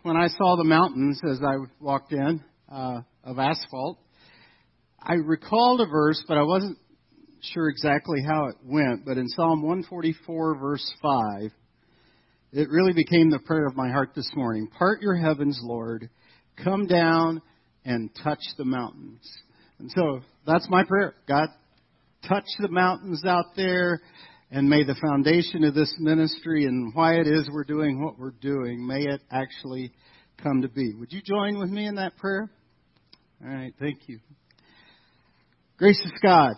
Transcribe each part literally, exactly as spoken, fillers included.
when I saw the mountains as I walked in uh, of asphalt, I recalled a verse, but I wasn't sure exactly how it went. But in Psalm one forty-four, verse five, it really became the prayer of my heart this morning. Part your heavens, Lord. Come down and touch the mountains. And so that's my prayer. God, touch the mountains out there, and may the foundation of this ministry and why it is we're doing what we're doing, may it actually come to be. Would you join with me in that prayer? All right, thank you. Gracious God,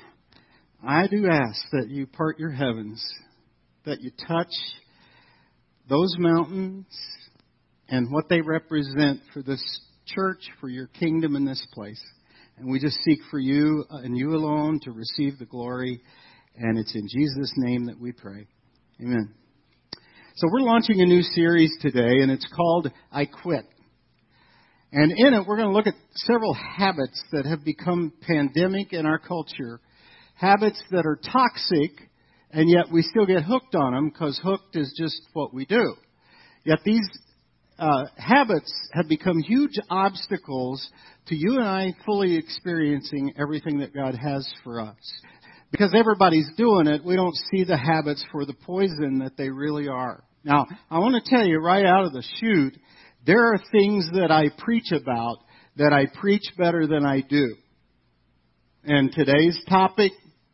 I do ask that you part your heavens, that you touch those mountains and what they represent for this church, for your kingdom in this place. And we just seek for you and you alone to receive the glory. And it's in Jesus' name that we pray. Amen. So we're launching a new series today, and it's called I Quit. And in it, we're going to look at several habits that have become pandemic in our culture. Habits that are toxic, and yet we still get hooked on them because hooked is just what we do. Yet these uh, habits have become huge obstacles to you and I fully experiencing everything that God has for us. Because everybody's doing it, we don't see the habits for the poison that they really are. Now, I want to tell you right out of the chute, there are things that I preach about that I preach better than I do. And today's topic,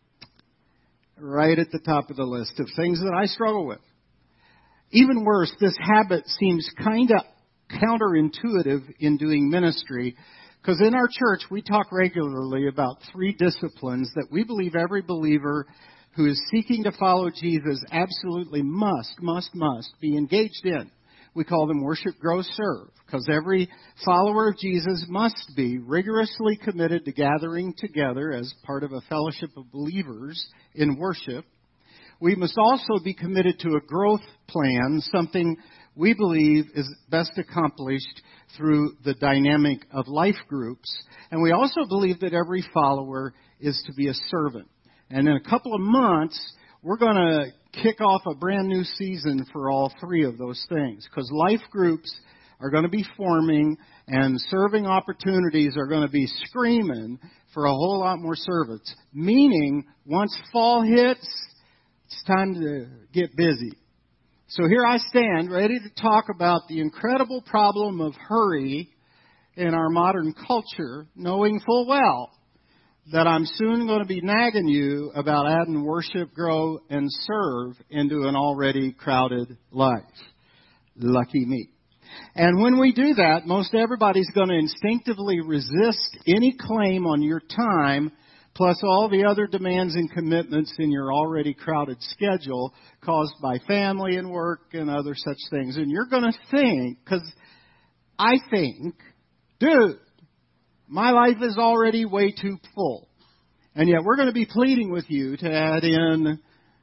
right at the top of the list of things that I struggle with. Even worse, this habit seems kind of counterintuitive in doing ministry, because in our church we talk regularly about three disciplines that we believe every believer who is seeking to follow Jesus absolutely must, must, must be engaged in. We call them worship, grow, serve, because every follower of Jesus must be rigorously committed to gathering together as part of a fellowship of believers in worship. We must also be committed to a growth plan, something we believe is best accomplished through the dynamic of life groups. And we also believe that every follower is to be a servant. And in a couple of months, we're going to kick off a brand new season for all three of those things, because life groups are going to be forming and serving opportunities are going to be screaming for a whole lot more servants. Meaning, once fall hits, it's time to get busy. So here I stand, ready to talk about the incredible problem of hurry in our modern culture, knowing full well that I'm soon going to be nagging you about adding worship, grow, and serve into an already crowded life. Lucky me. And when we do that, most everybody's going to instinctively resist any claim on your time, plus all the other demands and commitments in your already crowded schedule caused by family and work and other such things. And you're going to think, because I think, dude, my life is already way too full. And yet we're going to be pleading with you to add in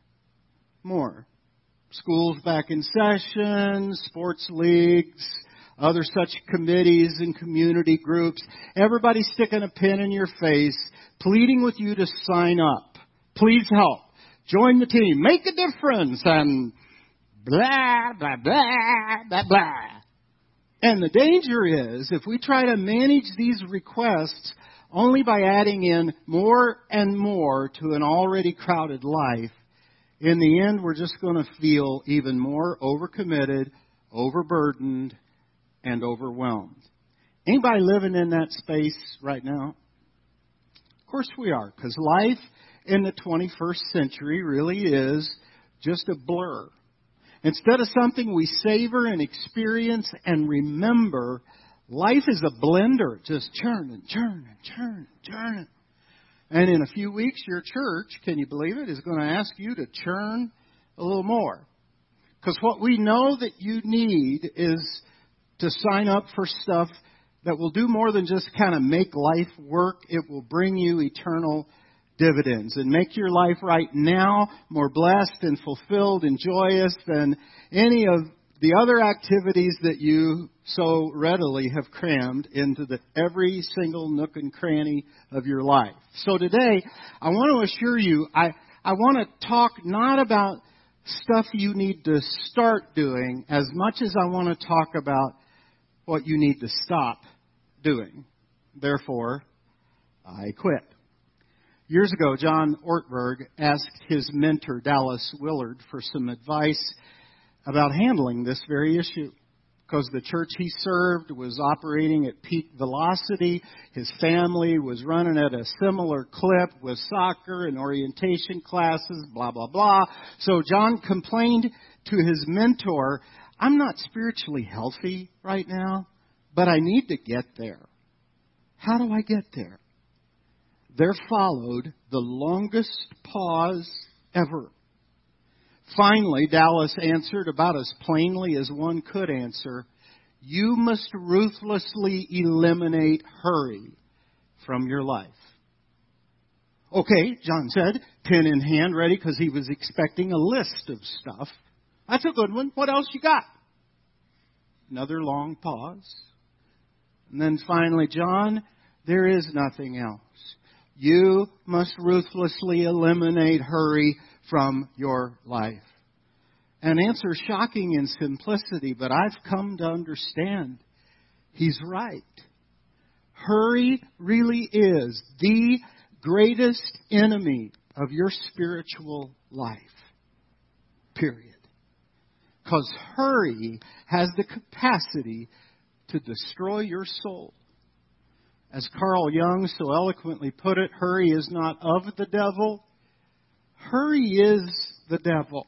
more. Schools back in session, sports leagues, other such committees and community groups. Everybody sticking a pin in your face, pleading with you to sign up. Please help. Join the team. Make a difference. And blah, blah, blah, blah, blah. And the danger is, if we try to manage these requests only by adding in more and more to an already crowded life, in the end, we're just going to feel even more overcommitted, overburdened, and overwhelmed. Anybody living in that space right now? Of course we are, because life in the twenty-first century really is just a blur. Instead of something we savor and experience and remember, life is a blender, just churning, churning, churning, churning. And in a few weeks, your church, can you believe it, is going to ask you to churn a little more. Because what we know that you need is to sign up for stuff that will do more than just kind of make life work. It will bring you eternal dividends and make your life right now more blessed and fulfilled and joyous than any of the other activities that you so readily have crammed into the every single nook and cranny of your life. So today, I want to assure you, I, I want to talk not about stuff you need to start doing as much as I want to talk about what you need to stop doing. Therefore, I quit. Years ago, John Ortberg asked his mentor, Dallas Willard, for some advice about handling this very issue. Because the church he served was operating at peak velocity. His family was running at a similar clip with soccer and orientation classes, blah, blah, blah. So John complained to his mentor, I'm not spiritually healthy right now, but I need to get there. How do I get there? There followed the longest pause ever. Finally, Dallas answered about as plainly as one could answer, you must ruthlessly eliminate hurry from your life. Okay, John said, pen in hand, ready, because he was expecting a list of stuff. That's a good one. What else you got? Another long pause. And then finally, John, there is nothing else. You must ruthlessly eliminate hurry from your life. An answer shocking in simplicity, but I've come to understand he's right. Hurry really is the greatest enemy of your spiritual life. Period. Because hurry has the capacity to destroy your soul. As Carl Jung so eloquently put it, hurry is not of the devil. Hurry is the devil.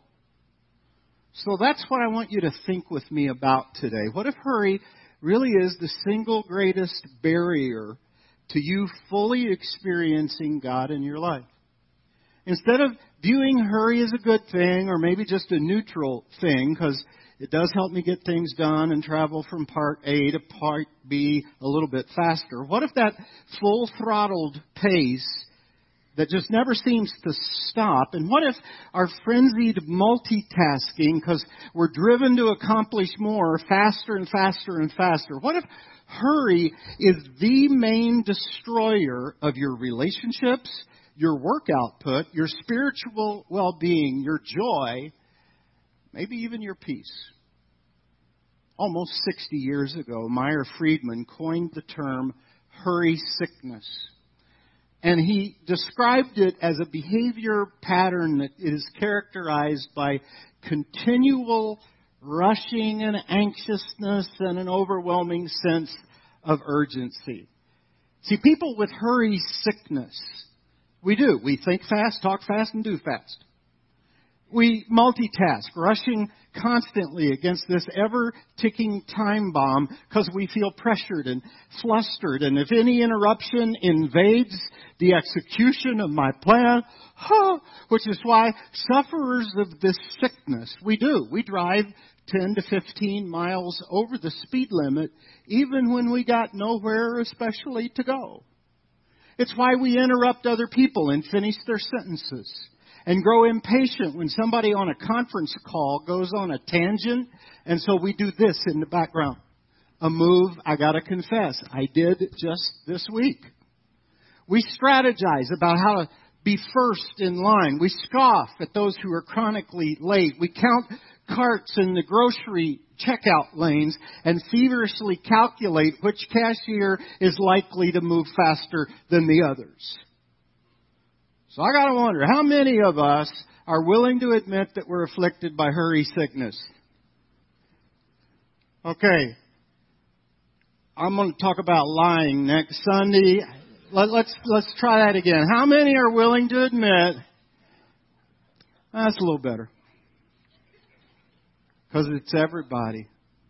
So that's what I want you to think with me about today. What if hurry really is the single greatest barrier to you fully experiencing God in your life? Instead of viewing hurry as a good thing or maybe just a neutral thing, because it does help me get things done and travel from part A to part B a little bit faster. What if that full-throttled pace that just never seems to stop, and what if our frenzied multitasking, because we're driven to accomplish more faster and faster and faster, what if hurry is the main destroyer of your relationships, your work output, your spiritual well-being, your joy, maybe even your peace? Almost sixty years ago, Meyer Friedman coined the term hurry sickness. And he described it as a behavior pattern that is characterized by continual rushing and anxiousness and an overwhelming sense of urgency. See, people with hurry sickness, we do. We think fast, talk fast, and do fast. We multitask, rushing constantly against this ever-ticking time bomb because we feel pressured and flustered. And if any interruption invades the execution of my plan, huh, which is why sufferers of this sickness, we do. We drive ten to fifteen miles over the speed limit even when we got nowhere especially to go. It's why we interrupt other people and finish their sentences. And grow impatient when somebody on a conference call goes on a tangent. And so we do this in the background. A move, I gotta confess, I did just this week. We strategize about how to be first in line. We scoff at those who are chronically late. We count carts in the grocery checkout lanes and feverishly calculate which cashier is likely to move faster than the others. So I got to wonder, how many of us are willing to admit that we're afflicted by hurry sickness? Okay. I'm going to talk about lying next Sunday. Let, let's let's try that again. How many are willing to admit? That's a little better. Because it's everybody.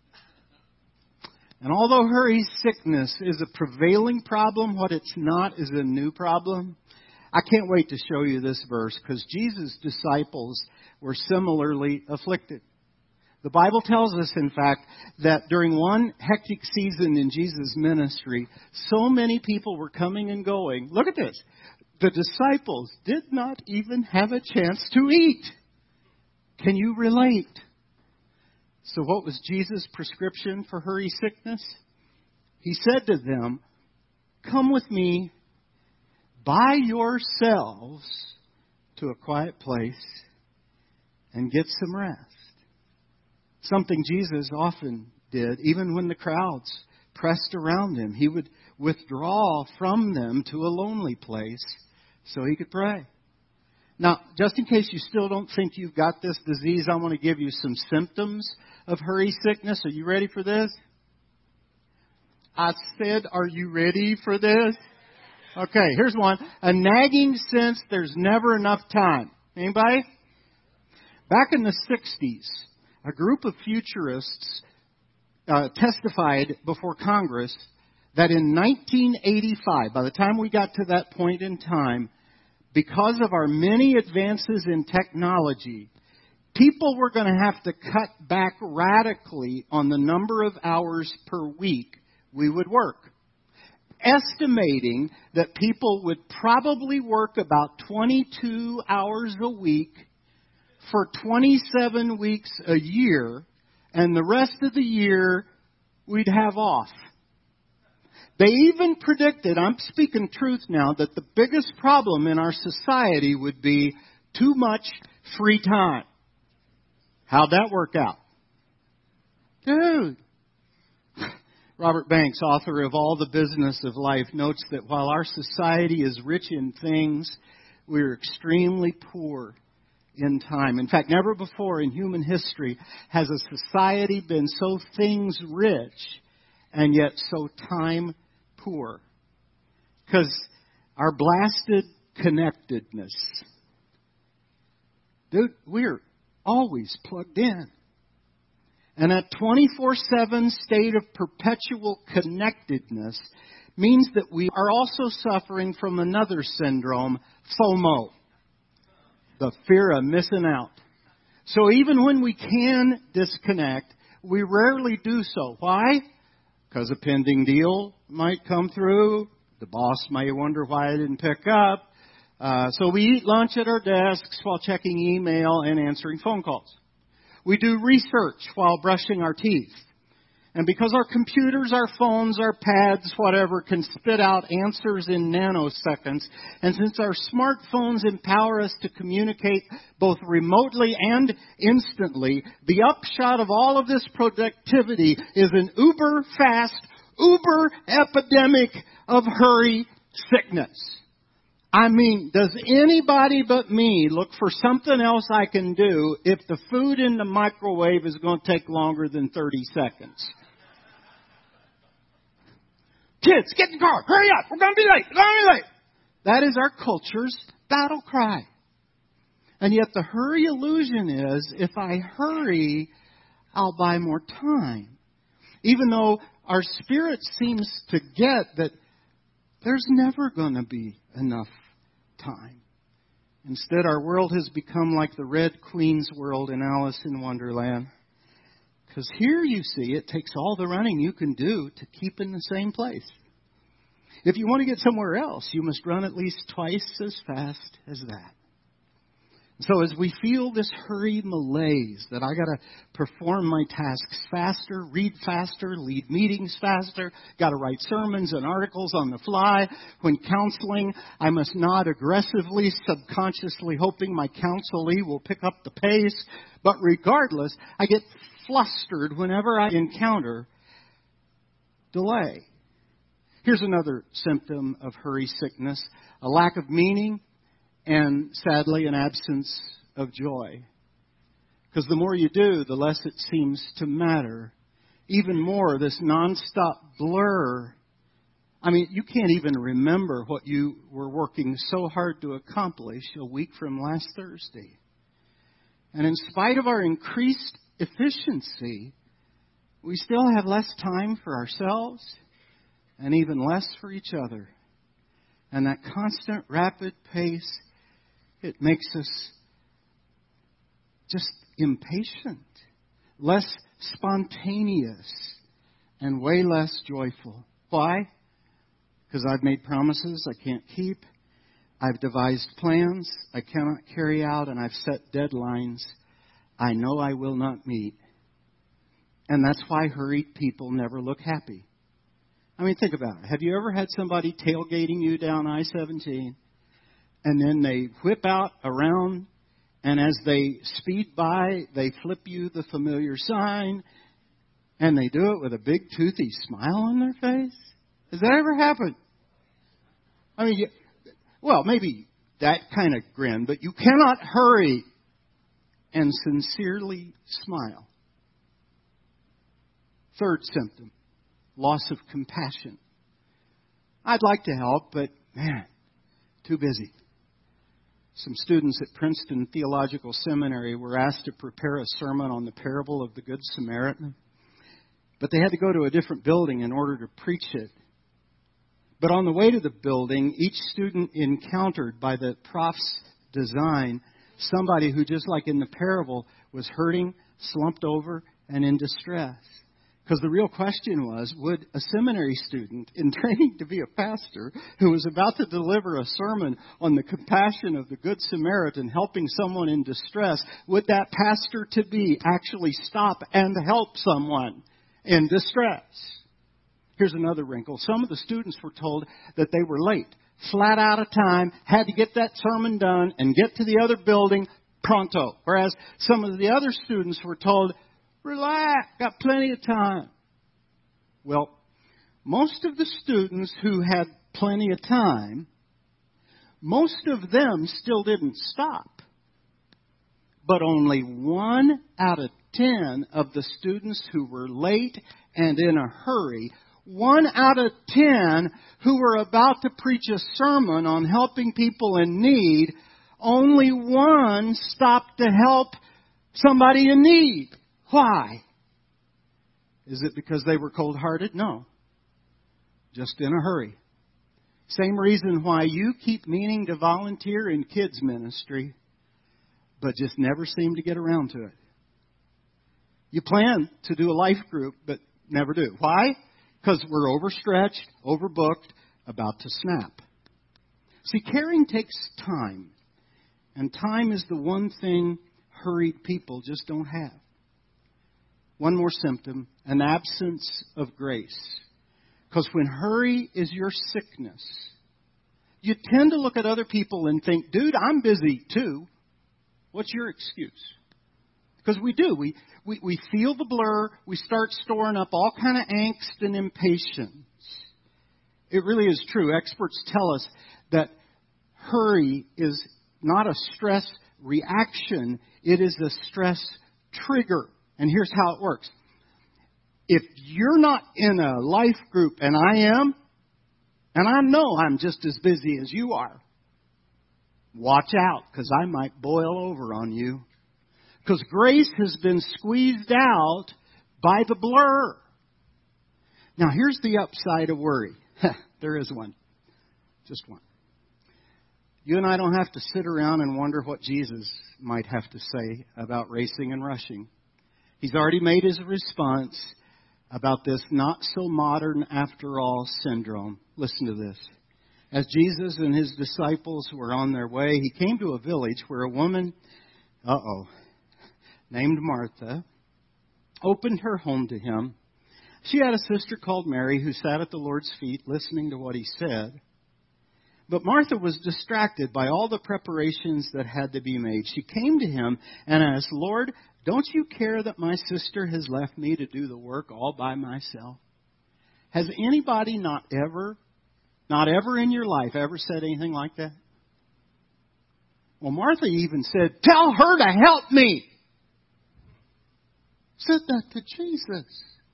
And although hurry sickness is a prevailing problem, what it's not is a new problem. I can't wait to show you this verse because Jesus' disciples were similarly afflicted. The Bible tells us, in fact, that during one hectic season in Jesus' ministry, so many people were coming and going. Look at this. The disciples did not even have a chance to eat. Can you relate? So what was Jesus' prescription for hurry sickness? He said to them, "Come with me by yourselves to a quiet place and get some rest." Something Jesus often did, even when the crowds pressed around him. He would withdraw from them to a lonely place so he could pray. Now, just in case you still don't think you've got this disease, I want to give you some symptoms of hurry sickness. Are you ready for this? I said, are you ready for this? Okay, here's one. A nagging sense there's never enough time. Anybody? Back in the sixties, a group of futurists uh, testified before Congress that in nineteen eighty-five, by the time we got to that point in time, because of our many advances in technology, people were going to have to cut back radically on the number of hours per week we would work, estimating that people would probably work about twenty-two hours a week for twenty-seven weeks a year, and the rest of the year we'd have off. They even predicted, I'm speaking truth now, that the biggest problem in our society would be too much free time. How'd that work out? Dude. Robert Banks, author of All the Business of Life, notes that while our society is rich in things, we're extremely poor in time. In fact, never before in human history has a society been so things rich and yet so time poor. Because our blasted connectedness. Dude, we're always plugged in. And that twenty-four seven state of perpetual connectedness means that we are also suffering from another syndrome, FOMO, the fear of missing out. So even when we can disconnect, we rarely do so. Why? Because a pending deal might come through. The boss may wonder why I didn't pick up. Uh, so we eat lunch at our desks while checking email and answering phone calls. We do research while brushing our teeth. And because our computers, our phones, our pads, whatever, can spit out answers in nanoseconds, and since our smartphones empower us to communicate both remotely and instantly, the upshot of all of this productivity is an uber fast, uber epidemic of hurry sickness. I mean, does anybody but me look for something else I can do if the food in the microwave is going to take longer than thirty seconds? Kids, get in the car. Hurry up. We're going to be late. We're going to be late. That is our culture's battle cry. And yet the hurry illusion is, if I hurry, I'll buy more time. Even though our spirit seems to get that there's never going to be enough time. Instead, our world has become like the Red Queen's world in Alice in Wonderland. Because here you see it takes all the running you can do to keep in the same place. If you want to get somewhere else, you must run at least twice as fast as that. So as we feel this hurried malaise that I got to perform my tasks faster, read faster, lead meetings faster, got to write sermons and articles on the fly. When counseling, I must nod aggressively, subconsciously hoping my counselee will pick up the pace. But regardless, I get flustered whenever I encounter delay. Here's another symptom of hurry sickness, a lack of meaning and, sadly, an absence of joy. Because the more you do, the less it seems to matter. Even more, this nonstop blur. I mean, you can't even remember what you were working so hard to accomplish a week from last Thursday. And in spite of our increased efficiency, we still have less time for ourselves and even less for each other. And that constant rapid pace, it makes us just impatient, less spontaneous, and way less joyful. Why? Because I've made promises I can't keep. I've devised plans I cannot carry out, and I've set deadlines I know I will not meet. And that's why hurried people never look happy. I mean, think about it. Have you ever had somebody tailgating you down I seventeen, and then they whip out around, and as they speed by, they flip you the familiar sign, And they do it with a big toothy smile on their face? Has that ever happened? I mean, well, maybe that kind of grin, but you cannot hurry and sincerely smile. Third symptom, loss of compassion. I'd like to help, but man, too busy. Some students at Princeton Theological Seminary were asked to prepare a sermon on the parable of the Good Samaritan, but they had to go to a different building in order to preach it. But on the way to the building, each student encountered, by the prof's design, somebody who, just like in the parable, was hurting, slumped over, and in distress. Because the real question was, would a seminary student in training to be a pastor who was about to deliver a sermon on the compassion of the Good Samaritan helping someone in distress, would that pastor-to-be actually stop and help someone in distress? Here's another wrinkle. Some of the students were told that they were late, flat out of time, had to get that sermon done and get to the other building pronto. Whereas some of the other students were told, relax, got plenty of time. Well, most of the students who had plenty of time, most of them still didn't stop. But only one out of ten of the students who were late and in a hurry, one out of ten who were about to preach a sermon on helping people in need, only one stopped to help somebody in need. Why? Is it because they were cold-hearted? No. Just in a hurry. Same reason why you keep meaning to volunteer in kids ministry, but just never seem to get around to it. You plan to do a life group, but never do. Why? Because we're overstretched, overbooked, about to snap. See, caring takes time. And time is the one thing hurried people just don't have. One more symptom, an absence of grace. Because when hurry is your sickness, you tend to look at other people and think, dude, I'm busy too. What's your excuse? Because we do. We, we, we feel the blur. We start storing up all kind of angst and impatience. It really is true. Experts tell us that hurry is not a stress reaction. It is a stress trigger. And here's how it works. If you're not in a life group, and I am, and I know I'm just as busy as you are, watch out, because I might boil over on you. Because grace has been squeezed out by the blur. Now, here's the upside of worry. There is one. Just one. You and I don't have to sit around and wonder what Jesus might have to say about racing and rushing. He's already made his response about this not-so-modern-after-all syndrome. Listen to this. As Jesus and his disciples were on their way, he came to a village where a woman, uh-oh, named Martha, opened her home to him. She had a sister called Mary who sat at the Lord's feet listening to what he said. But Martha was distracted by all the preparations that had to be made. She came to him and asked, Lord, don't you care that my sister has left me to do the work all by myself? Has anybody not ever, not ever in your life ever said anything like that? Well, Martha even said, tell her to help me. Said that to Jesus.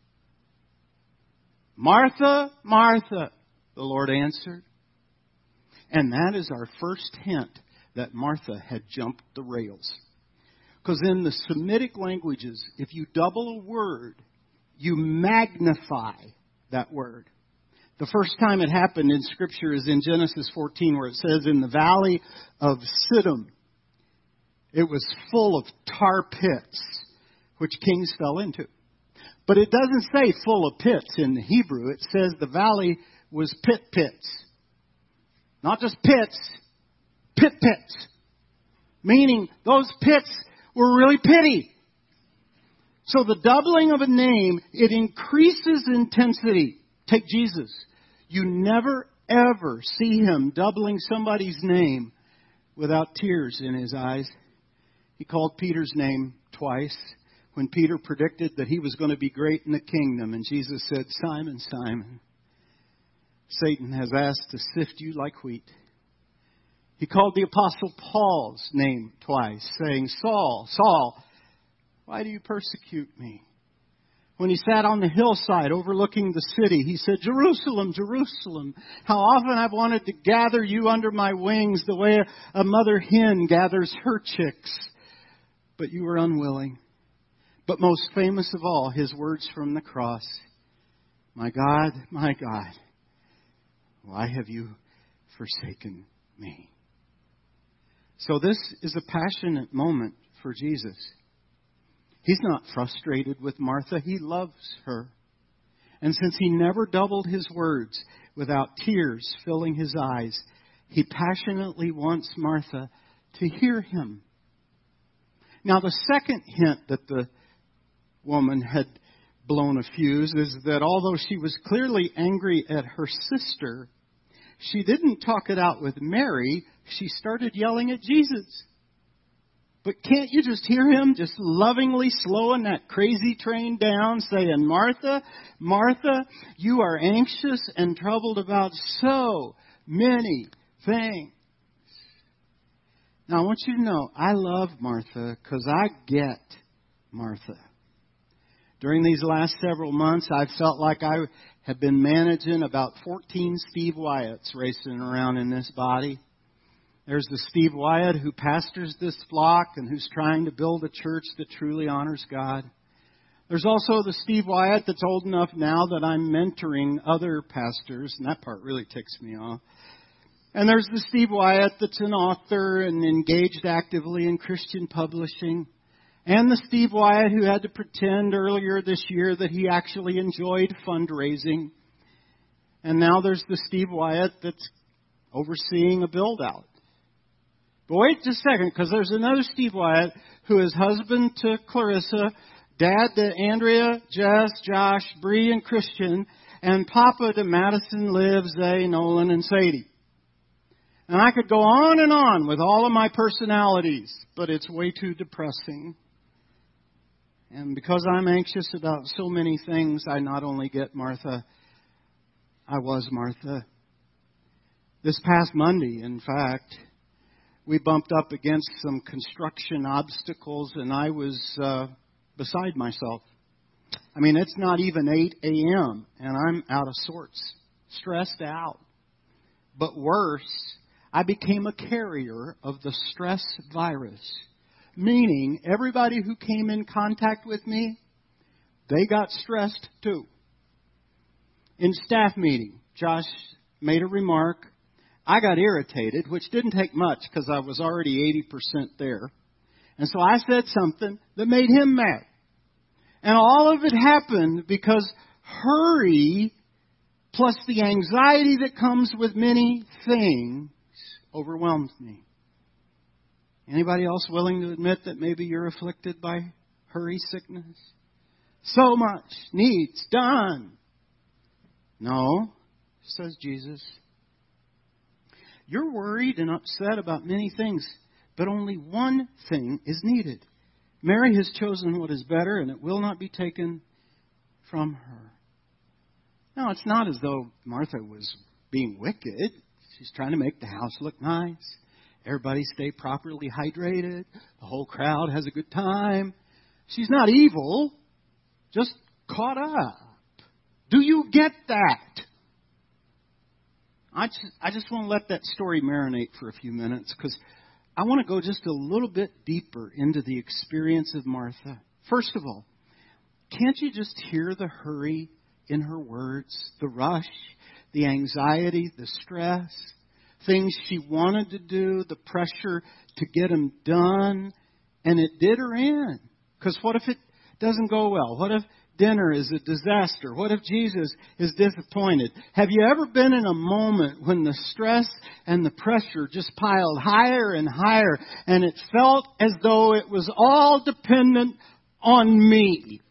Martha, Martha, the Lord answered. And that is our first hint that Martha had jumped the rails. Because in the Semitic languages, if you double a word, you magnify that word. The first time it happened in Scripture is in Genesis fourteen, where it says, in the valley of Siddim, it was full of tar pits, which kings fell into. But it doesn't say full of pits in the Hebrew. It says the valley was pit pits. Not just pits, pit pits. Meaning those pits were really pity. So the doubling of a name, it increases intensity. Take Jesus. You never, ever see him doubling somebody's name without tears in his eyes. He called Peter's name twice when Peter predicted that he was going to be great in the kingdom. And Jesus said, Simon, Simon, Satan has asked to sift you like wheat. He called the Apostle Paul's name twice, saying, Saul, Saul, why do you persecute me? When he sat on the hillside overlooking the city, he said, Jerusalem, Jerusalem, how often I've wanted to gather you under my wings the way a mother hen gathers her chicks. But you were unwilling. But most famous of all, his words from the cross, my God, my God, why have you forsaken me? So this is a passionate moment for Jesus. He's not frustrated with Martha. He loves her. And since he never doubled his words without tears filling his eyes, he passionately wants Martha to hear him. Now, the second hint that the woman had blown a fuse is that although she was clearly angry at her sister, she didn't talk it out with Mary. She started yelling at Jesus. But can't you just hear him just lovingly slowing that crazy train down, saying, Martha, Martha, you are anxious and troubled about so many things. Now, I want you to know, I love Martha because I get Martha. During these last several months, I've felt like I have been managing about fourteen Steve Wyatts racing around in this body. There's the Steve Wyatt who pastors this flock and who's trying to build a church that truly honors God. There's also the Steve Wyatt that's old enough now that I'm mentoring other pastors, and that part really ticks me off. And there's the Steve Wyatt that's an author and engaged actively in Christian publishing. And the Steve Wyatt who had to pretend earlier this year that he actually enjoyed fundraising. And now there's the Steve Wyatt that's overseeing a build-out. But wait just a second, because there's another Steve Wyatt who is husband to Clarissa, dad to Andrea, Jess, Josh, Bree, and Christian, and papa to Madison, Liv, Zay, Nolan, and Sadie. And I could go on and on with all of my personalities, but it's way too depressing. And because I'm anxious about so many things, I not only get Martha, I was Martha. This past Monday, in fact, we bumped up against some construction obstacles, and I was uh, beside myself. I mean, it's not even eight a.m., and I'm out of sorts, stressed out. But worse, I became a carrier of the stress virus, meaning everybody who came in contact with me, they got stressed too. In staff meeting, Josh made a remark. I got irritated, which didn't take much because I was already eighty percent there. And so I said something that made him mad. And all of it happened because hurry plus the anxiety that comes with many things overwhelmed me. Anybody else willing to admit that maybe you're afflicted by hurry sickness? So much needs done. No, says Jesus. You're worried and upset about many things, but only one thing is needed. Mary has chosen what is better, and it will not be taken from her. Now, it's not as though Martha was being wicked. She's trying to make the house look nice. Everybody stay properly hydrated. The whole crowd has a good time. She's not evil, just caught up. Do you get that? I just, I just want to let that story marinate for a few minutes because I want to go just a little bit deeper into the experience of Martha. First of all, can't you just hear the hurry in her words, the rush, the anxiety, the stress, things she wanted to do, the pressure to get them done, and it did her in. Because what if it doesn't go well? What if dinner is a disaster? What if Jesus is disappointed? Have you ever been in a moment when the stress and the pressure just piled higher and higher, and it felt as though it was all dependent on me?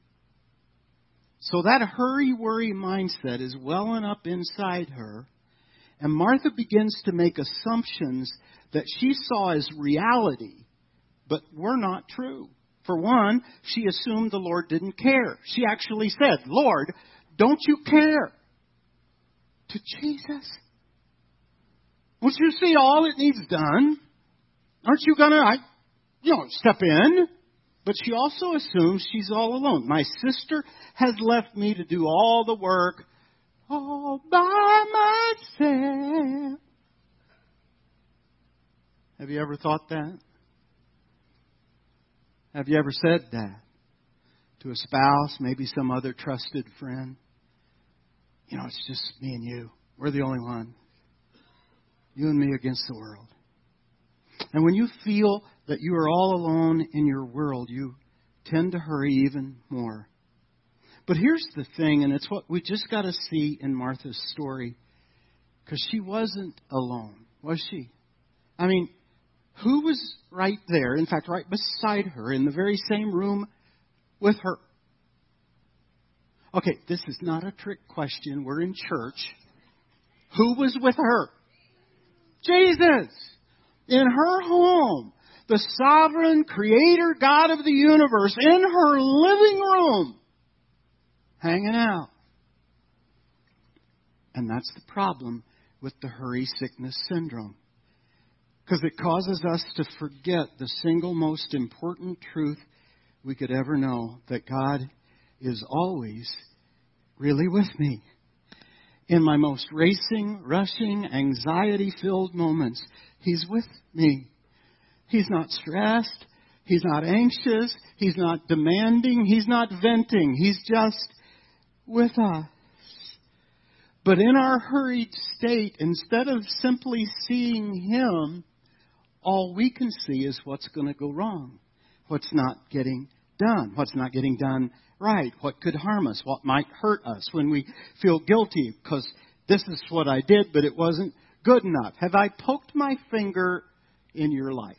So that hurry-worry mindset is welling up inside her, and Martha begins to make assumptions that she saw as reality, but were not true. For one, she assumed the Lord didn't care. She actually said, Lord, don't you care? To Jesus? Don't you see all it needs done? Aren't you going to, you know, step in? But she also assumes she's all alone. My sister has left me to do all the work all by myself. Have you ever thought that? Have you ever said that to a spouse, maybe some other trusted friend? You know, it's just me and you. We're the only one. You and me against the world. And when you feel that you are all alone in your world, you tend to hurry even more. But here's the thing, and it's what we just got to see in Martha's story, because she wasn't alone, was she? I mean, who was right there, in fact, right beside her, in the very same room with her? Okay, this is not a trick question. We're in church. Who was with her? Jesus. In her home. The sovereign creator God of the universe. In her living room. Hanging out. And that's the problem with the hurry sickness syndrome. Because it causes us to forget the single most important truth we could ever know. That God is always really with me. In my most racing, rushing, anxiety-filled moments, He's with me. He's not stressed. He's not anxious. He's not demanding. He's not venting. He's just with us. But in our hurried state, instead of simply seeing Him, all we can see is what's going to go wrong. What's not getting done. What's not getting done right. What could harm us. What might hurt us when we feel guilty because this is what I did, but it wasn't good enough. Have I poked my finger in your life?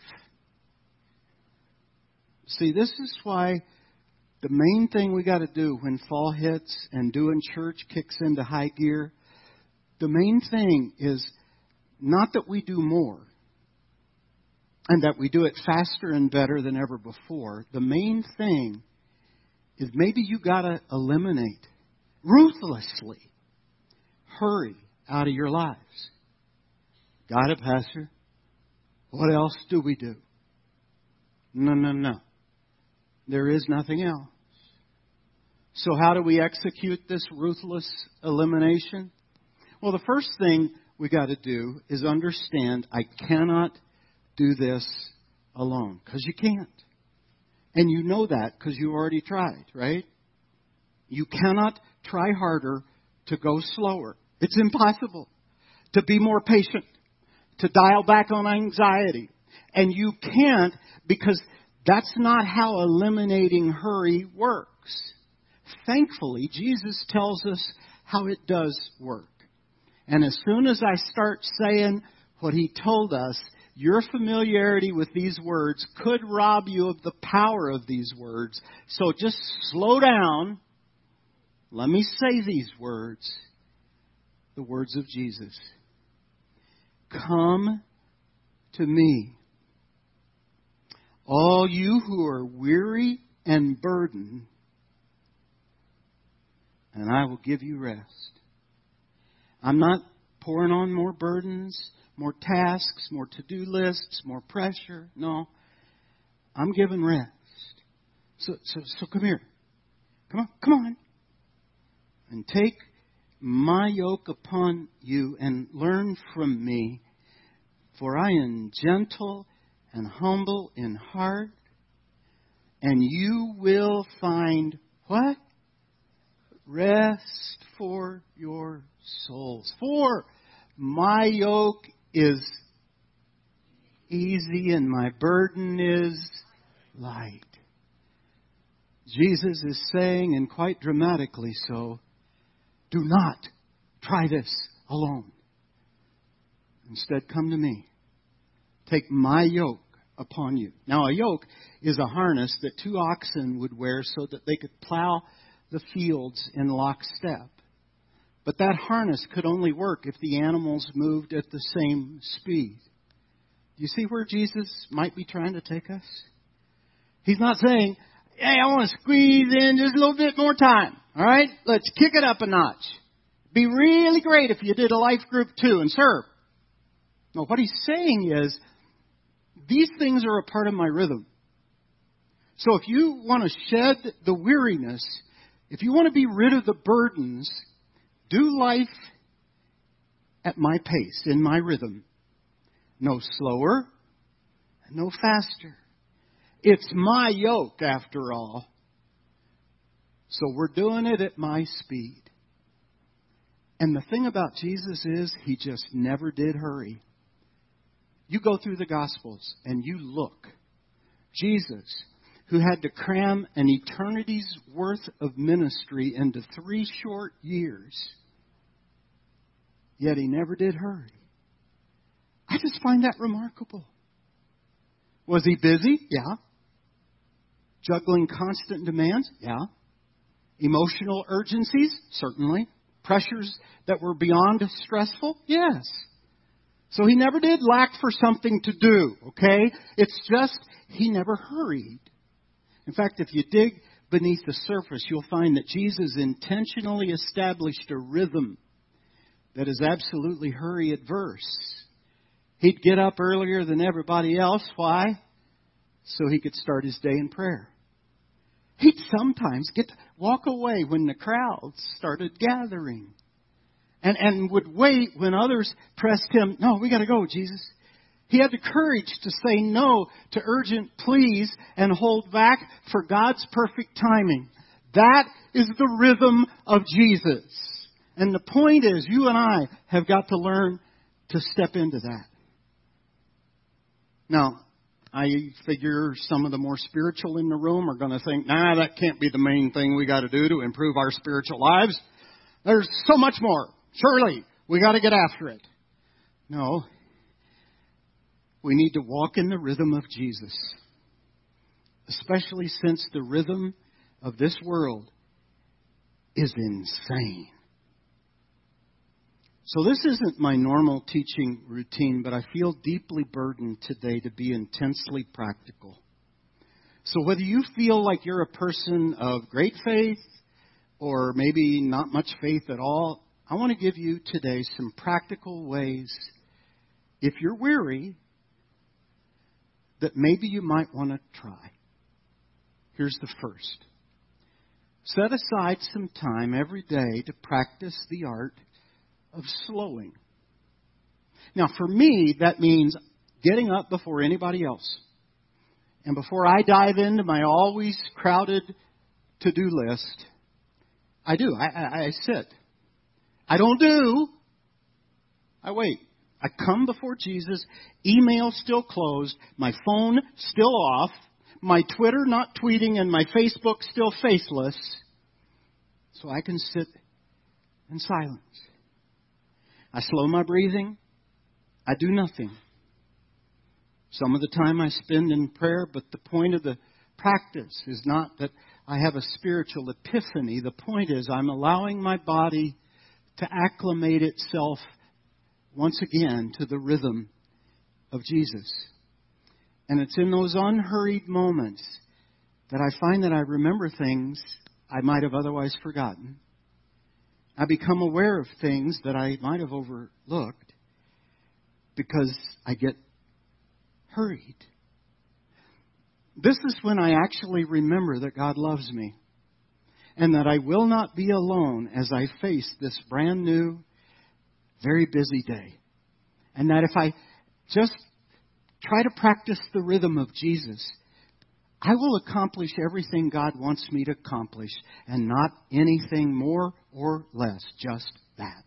See, this is why the main thing we got to do when fall hits and doing church kicks into high gear, the main thing is not that we do more and that we do it faster and better than ever before. The main thing is maybe you got to eliminate ruthlessly hurry out of your lives. Got it, Pastor? What else do we do? No, no, no. There is nothing else. So how do we execute this ruthless elimination? Well, the first thing we got to do is understand I cannot do this alone. Because you can't. And you know that because you already tried, right? You cannot try harder to go slower. It's impossible. To be more patient. To dial back on anxiety. And you can't because that's not how eliminating hurry works. Thankfully, Jesus tells us how it does work. And as soon as I start saying what He told us, your familiarity with these words could rob you of the power of these words. So just slow down. Let me say these words. The words of Jesus. Come to me, all you who are weary and burdened, and I will give you rest. I'm not pouring on more burdens, more tasks, more to-do lists, more pressure. No, I'm giving rest. So, so, so come here. Come on, come on. And take my yoke upon you and learn from me, for I am gentle and humble in heart, and you will find what? Rest for your souls. For my yoke is easy and my burden is light. Jesus is saying, and quite dramatically so, do not try this alone. Instead, come to me. Take my yoke upon you. Now, a yoke is a harness that two oxen would wear so that they could plow the fields in lockstep. But that harness could only work if the animals moved at the same speed. Do you see where Jesus might be trying to take us? He's not saying, hey, I want to squeeze in just a little bit more time. All right? Let's kick it up a notch. Be really great if you did a life group too and serve. No, what he's saying is, these things are a part of my rhythm. So if you want to shed the weariness, if you want to be rid of the burdens, do life at my pace, in my rhythm. No slower, no faster. It's my yoke, after all. So we're doing it at my speed. And the thing about Jesus is, he just never did hurry. You go through the Gospels and you look. Jesus, who had to cram an eternity's worth of ministry into three short years, yet he never did hurry. I just find that remarkable. Was he busy? Yeah. Juggling constant demands? Yeah. Emotional urgencies? Certainly. Pressures that were beyond stressful? Yes. So he never did lack for something to do, okay? It's just he never hurried. In fact, if you dig beneath the surface, you'll find that Jesus intentionally established a rhythm that is absolutely hurry adverse. He'd get up earlier than everybody else. Why? So he could start his day in prayer. He'd sometimes get to walk away when the crowds started gathering. And, and would wait when others pressed him. No, we got to go, Jesus. He had the courage to say no to urgent pleas and hold back for God's perfect timing. That is the rhythm of Jesus. And the point is, you and I have got to learn to step into that. Now, I figure some of the more spiritual in the room are going to think, nah, that can't be the main thing we got to do to improve our spiritual lives. There's so much more. Surely, we got to get after it. No. We need to walk in the rhythm of Jesus. Especially since the rhythm of this world is insane. So this isn't my normal teaching routine, but I feel deeply burdened today to be intensely practical. So whether you feel like you're a person of great faith or maybe not much faith at all, I want to give you today some practical ways, if you're weary, that maybe you might want to try. Here's the first. Set aside some time every day to practice the art of slowing. Now, for me, that means getting up before anybody else. And before I dive into my always crowded to-do list, I do. I, I, I sit. I don't do. I wait. I come before Jesus, email still closed, my phone still off, my Twitter not tweeting, and my Facebook still faceless, so I can sit in silence. I slow my breathing. I do nothing. Some of the time I spend in prayer, but the point of the practice is not that I have a spiritual epiphany. The point is I'm allowing my body to acclimate itself once again to the rhythm of Jesus. And it's in those unhurried moments that I find that I remember things I might have otherwise forgotten. I become aware of things that I might have overlooked because I get hurried. This is when I actually remember that God loves me and that I will not be alone as I face this brand new, very busy day. And that if I just try to practice the rhythm of Jesus, I will accomplish everything God wants me to accomplish and not anything more or less, just that.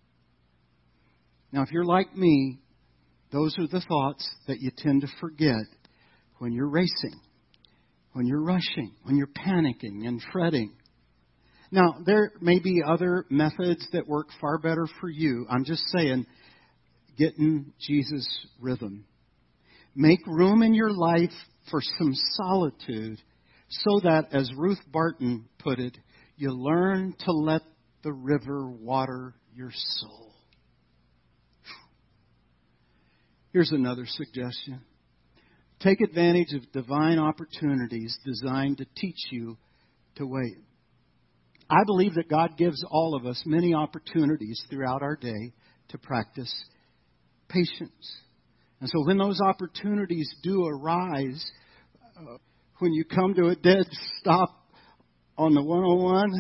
Now, if you're like me, those are the thoughts that you tend to forget when you're racing, when you're rushing, when you're panicking and fretting. Now, there may be other methods that work far better for you. I'm just saying, get in Jesus' rhythm. Make room in your life for some solitude so that, as Ruth Barton put it, you learn to let the river water your soul. Here's another suggestion. take advantage of divine opportunities designed to teach you to wait. I believe that God gives all of us many opportunities throughout our day to practice patience. And so when those opportunities do arise, uh, when you come to a dead stop on the one oh one,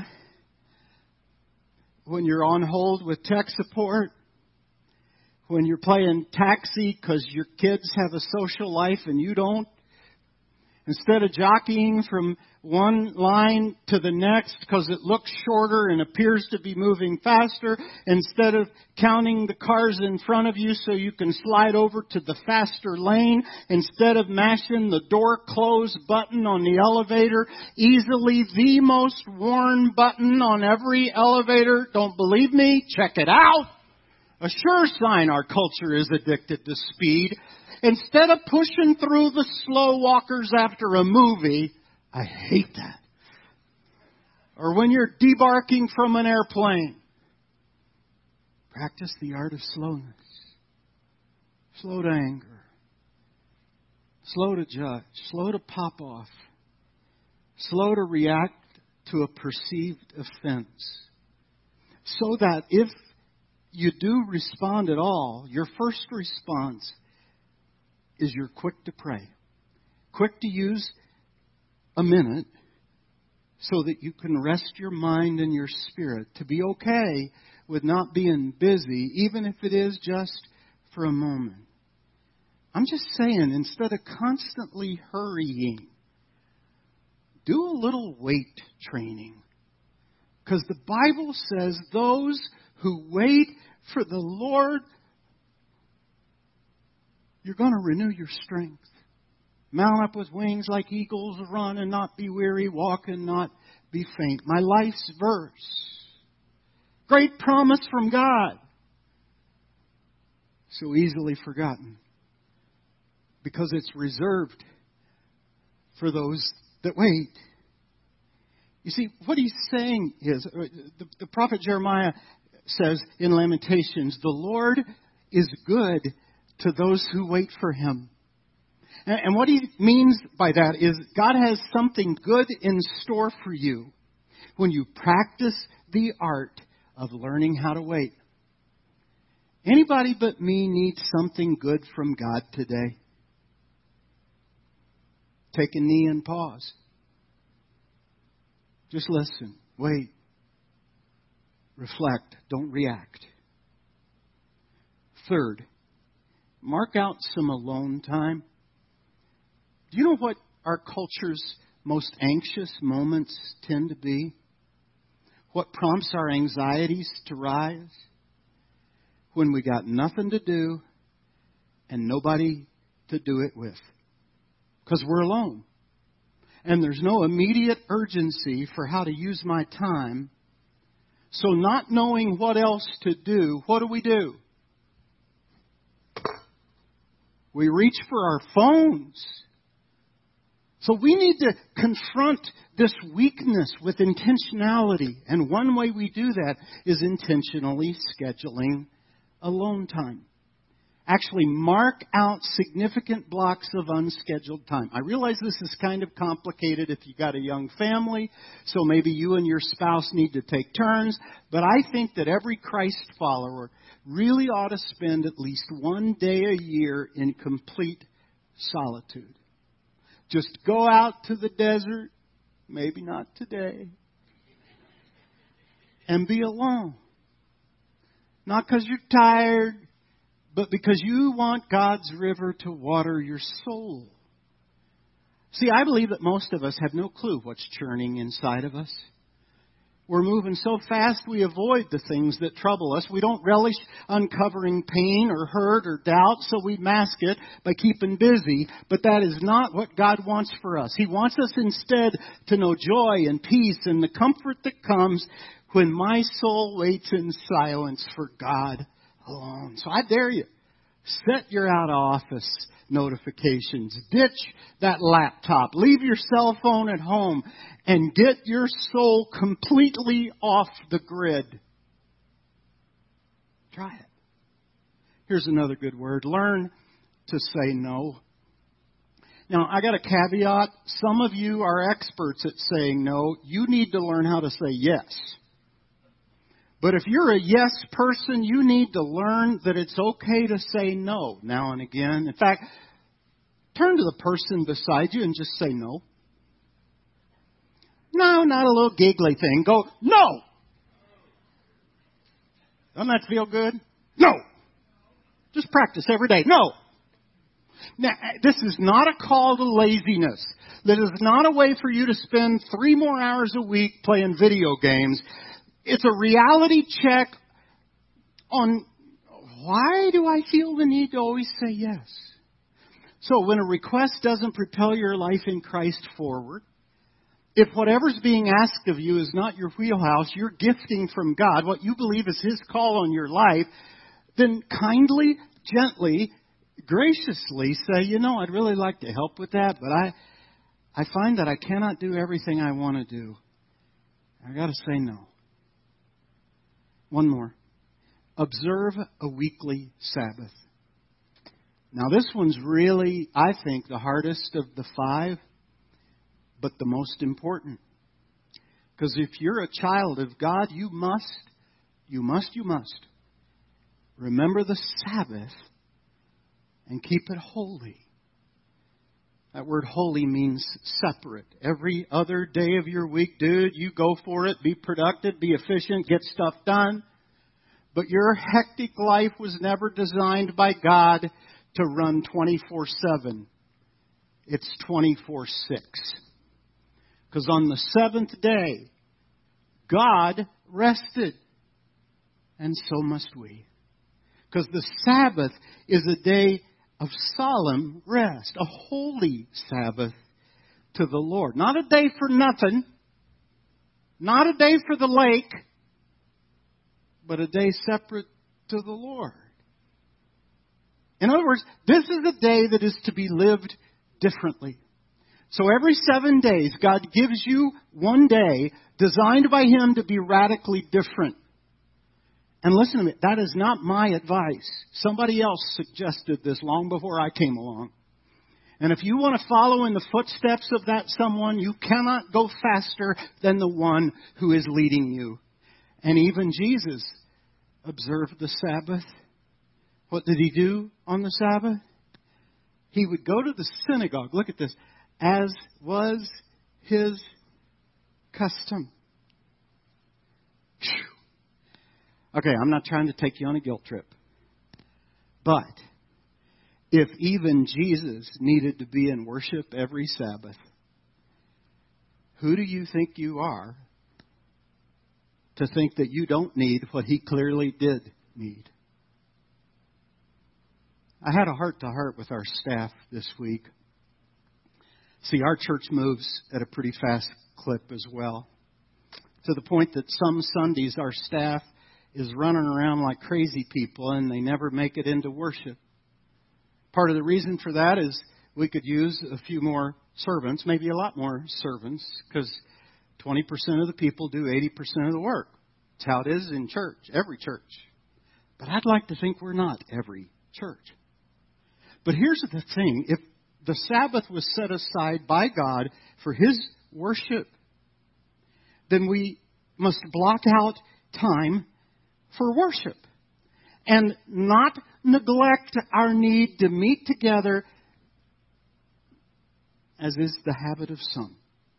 when you're on hold with tech support, when you're playing taxi because your kids have a social life and you don't, instead of jockeying from one line to the next because it looks shorter and appears to be moving faster, instead of counting the cars in front of you so you can slide over to the faster lane, instead of mashing the door close button on the elevator, easily the most worn button on every elevator. Don't believe me? Check it out. A sure sign our culture is addicted to speed. Instead of pushing through the slow walkers after a movie, I hate that. Or when you're debarking from an airplane, practice the art of slowness. Slow to anger. Slow to judge. Slow to pop off. Slow to react to a perceived offense. So that if you do respond at all, your first response is you're quick to pray. Quick to use a minute so that you can rest your mind and your spirit to be okay with not being busy, even if it is just for a moment. I'm just saying, instead of constantly hurrying, do a little weight training. Because the Bible says those who wait for the Lord, you're going to renew your strength. Mount up with wings like eagles, run and not be weary, walk and not be faint. My life's verse. Great promise from God. So easily forgotten. Because it's reserved for those that wait. You see, what he's saying is, the, the prophet Jeremiah says in Lamentations, the Lord is good to those who wait for Him. And, and what he means by that is God has something good in store for you when you practice the art of learning how to wait. Anybody but me needs something good from God today. Take a knee and pause. Just listen. Wait. Reflect. Don't react. Third, mark out some alone time. Do you know what our culture's most anxious moments tend to be? What prompts our anxieties to rise? When we got nothing to do and nobody to do it with. Because we're alone. And there's no immediate urgency for how to use my time. So not knowing what else to do, what do we do? We reach for our phones. So we need to confront this weakness with intentionality. And one way we do that is intentionally scheduling alone time. Actually mark out significant blocks of unscheduled time. I realize this is kind of complicated if you've got a young family, so maybe you and your spouse need to take turns, but I think that every Christ follower really ought to spend at least one day a year in complete solitude. Just go out to the desert, maybe not today, and be alone. Not because you're tired, but because you want God's river to water your soul. See, I believe that most of us have no clue what's churning inside of us. We're moving so fast we avoid the things that trouble us. We don't relish uncovering pain or hurt or doubt, so we mask it by keeping busy. But that is not what God wants for us. He wants us instead to know joy and peace and the comfort that comes when my soul waits in silence for God alone. So I dare you, set your out of office notifications. Ditch that laptop. Leave your cell phone at home and get your soul completely off the grid. Try it. Here's another good word. Learn to say no. Now, I got a caveat. Some of you are experts at saying no. You need to learn how to say yes. But if you're a yes person, you need to learn that it's okay to say no now and again. In fact, turn to the person beside you and just say no. No, not a little giggly thing. Go, no! Doesn't that feel good? No! Just practice every day. No! Now, this is not a call to laziness. That is not a way for you to spend three more hours a week playing video games. It's a reality check on why do I feel the need to always say yes? So when a request doesn't propel your life in Christ forward, if whatever's being asked of you is not your wheelhouse, you're gifting from God, what you believe is His call on your life, then kindly, gently, graciously say, you know, I'd really like to help with that, but I I find that I cannot do everything I want to do. I got to say no. One more. Observe a weekly Sabbath. Now this one's really, I think, the hardest of the five, but the most important. Because if you're a child of God, you must, you must, you must remember the Sabbath and keep it holy. That word holy means separate. Every other day of your week, dude, you go for it. Be productive, be efficient, get stuff done. But your hectic life was never designed by God to run twenty-four seven. It's twenty-four six. Because on the seventh day, God rested. And so must we. Because the Sabbath is a day of solemn rest, a holy Sabbath to the Lord. Not a day for nothing, not a day for the lake, but a day separate to the Lord. In other words, this is a day that is to be lived differently. So every seven days, God gives you one day designed by Him to be radically different. And listen to me, that is not my advice. Somebody else suggested this long before I came along. And if you want to follow in the footsteps of that someone, you cannot go faster than the one who is leading you. And even Jesus observed the Sabbath. What did He do on the Sabbath? He would go to the synagogue, look at this, as was His custom. Whew. Okay, I'm not trying to take you on a guilt trip. But if even Jesus needed to be in worship every Sabbath, who do you think you are to think that you don't need what He clearly did need? I had a heart-to-heart with our staff this week. See, our church moves at a pretty fast clip as well, to the point that some Sundays our staff is running around like crazy people and they never make it into worship. Part of the reason for that is we could use a few more servants, maybe a lot more servants, because twenty percent of the people do eighty percent of the work. That's how it is in church, every church. But I'd like to think we're not every church. But here's the thing. If the Sabbath was set aside by God for His worship, then we must block out time for worship and not neglect our need to meet together, as is the habit of some.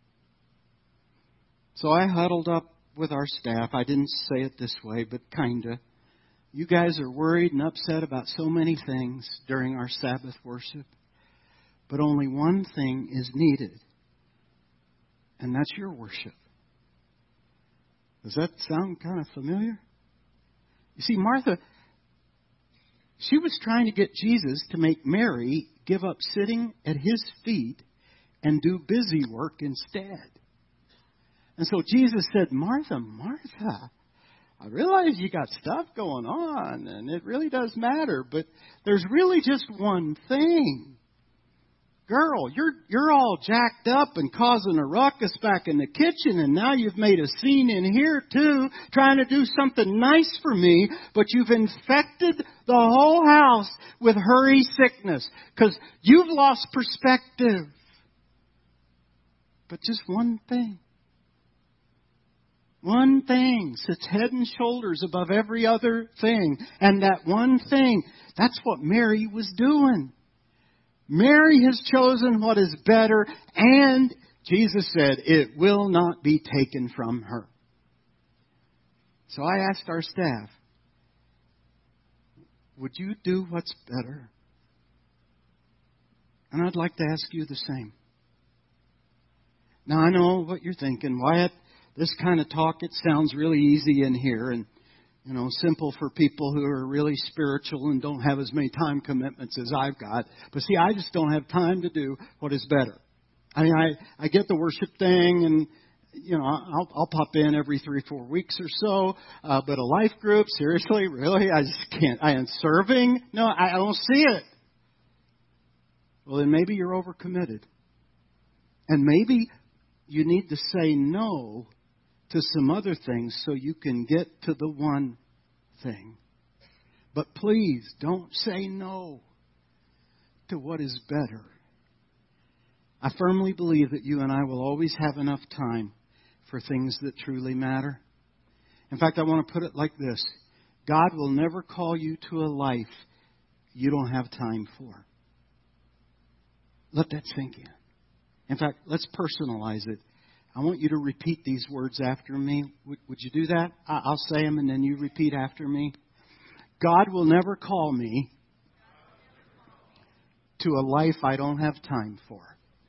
So I huddled up with our staff. I didn't say it this way, but kinda. You guys are worried and upset about so many things during our Sabbath worship, but only one thing is needed, and that's your worship. Does that sound kind of familiar? You see, Martha, she was trying to get Jesus to make Mary give up sitting at His feet and do busy work instead. And so Jesus said, Martha, Martha, I realize you got stuff going on, and it really does matter, but there's really just one thing. girl, you're you're all jacked up and causing a ruckus back in the kitchen, and now you've made a scene in here too, trying to do something nice for me, but you've infected the whole house with hurry sickness because you've lost perspective. But just one thing. One thing sits head and shoulders above every other thing. And that one thing, that's what Mary was doing. Mary has chosen what is better, and Jesus said it will not be taken from her. So I asked our staff, would you do what's better? And I'd like to ask you the same. Now I know what you're thinking. Wyatt, this kind of talk, it sounds really easy in here and, you know, simple for people who are really spiritual and don't have as many time commitments as I've got. But see, I just don't have time to do what is better. I mean, I, I get the worship thing and, you know, I'll, I'll pop in every three, four weeks or so. Uh, but a life group, seriously, really? I just can't. I am serving? No, I, I don't see it. Well, then maybe you're overcommitted. And maybe you need to say no to some other things so you can get to the one thing. But please don't say no to what is better. I firmly believe that you and I will always have enough time for things that truly matter. In fact, I want to put it like this. God will never call you to a life you don't have time for. Let that sink in. In fact, let's personalize it. I want you to repeat these words after me. Would, would you do that? I'll say them and then you repeat after me. God will never call me to a life I don't have time for.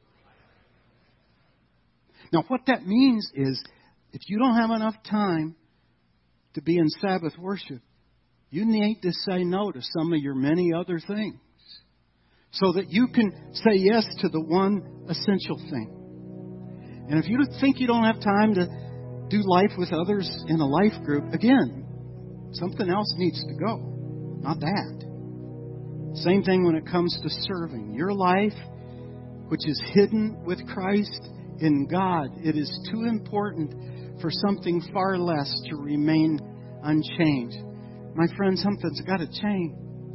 Now, what that means is if you don't have enough time to be in Sabbath worship, you need to say no to some of your many other things so that you can say yes to the one essential thing. And if you think you don't have time to do life with others in a life group, again, something else needs to go. Not that. Same thing when it comes to serving. Your life, which is hidden with Christ in God, it is too important for something far less to remain unchanged. My friend, something's got to change.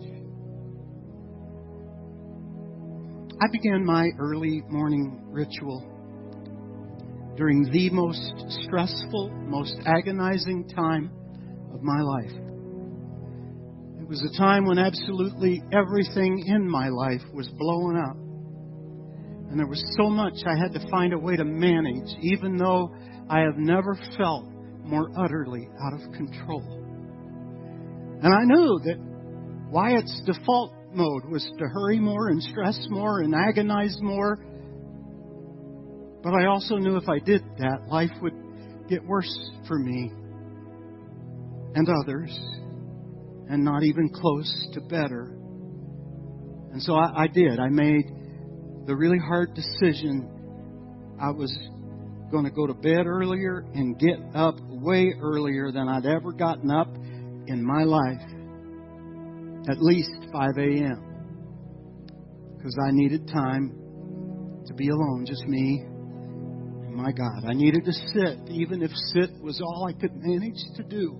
I began my early morning ritual during the most stressful, most agonizing time of my life. It was a time when absolutely everything in my life was blowing up. And there was so much I had to find a way to manage, even though I have never felt more utterly out of control. And I knew that Wyatt's default mode was to hurry more and stress more and agonize more. But I also knew if I did that, life would get worse for me and others and not even close to better. And so I, I did. I made the really hard decision. I was going to go to bed earlier and get up way earlier than I'd ever gotten up in my life. At least five a.m. Because I needed time to be alone, just me. My God, I needed to sit, even if sit was all I could manage to do.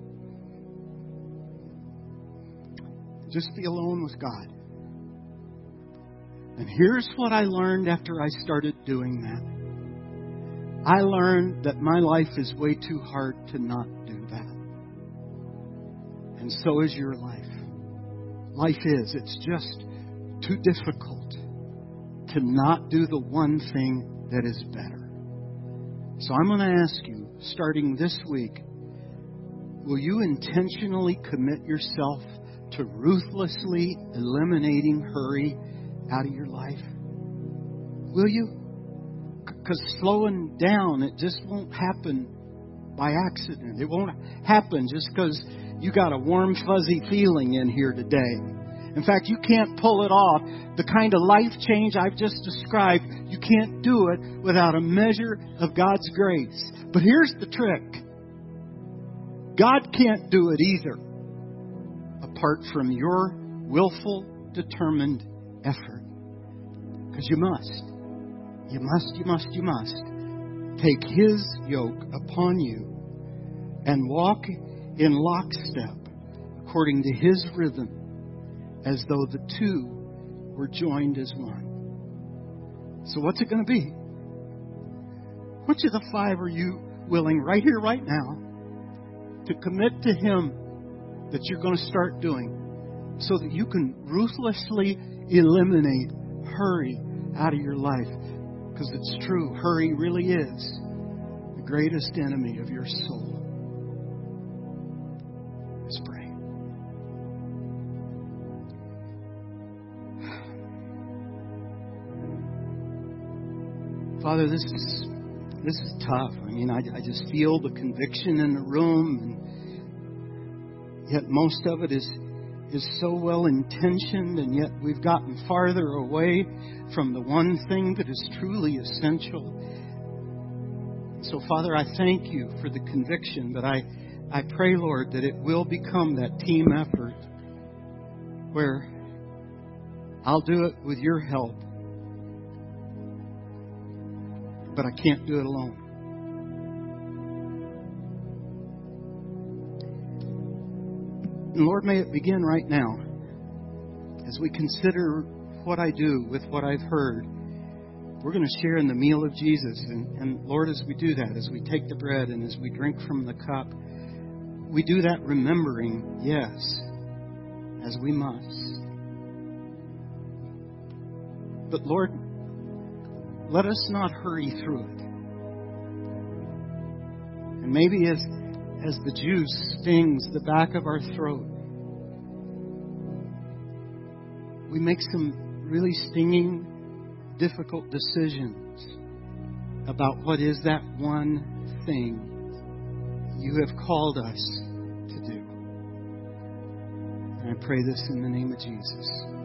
Just be alone with God. And here's what I learned after I started doing that. I learned that my life is way too hard to not do that. And so is your life. Life is. It's just too difficult to not do the one thing that is better. So I'm going to ask you, starting this week, will you intentionally commit yourself to ruthlessly eliminating hurry out of your life? Will you? Because slowing down, it just won't happen by accident. It won't happen just because you got a warm, fuzzy feeling in here today. In fact, you can't pull it off. The kind of life change I've just described, you can't do it without a measure of God's grace. But here's the trick. God can't do it either apart from your willful, determined effort. Because you must. You must, you must, you must take His yoke upon you and walk in lockstep according to His rhythm, as though the two were joined as one. So what's it going to be? Which of the five are you willing right here, right now, to commit to Him that you're going to start doing so that you can ruthlessly eliminate hurry out of your life? Because it's true, hurry really is the greatest enemy of your soul. Let's pray. Father, this is this is tough. I mean, I, I just feel the conviction in the room, and yet most of it is is so well intentioned, and yet we've gotten farther away from the one thing that is truly essential. So, Father, I thank you for the conviction, but I, I pray, Lord, that it will become that team effort where I'll do it with your help, but I can't do it alone. And Lord, may it begin right now as we consider what I do with what I've heard. We're going to share in the meal of Jesus. And, and Lord, as we do that, as we take the bread and as we drink from the cup, we do that remembering, yes, as we must. But Lord, let us not hurry through it. And maybe as as the juice stings the back of our throat, we make some really stinging, difficult decisions about what is that one thing you have called us to do. And I pray this in the name of Jesus.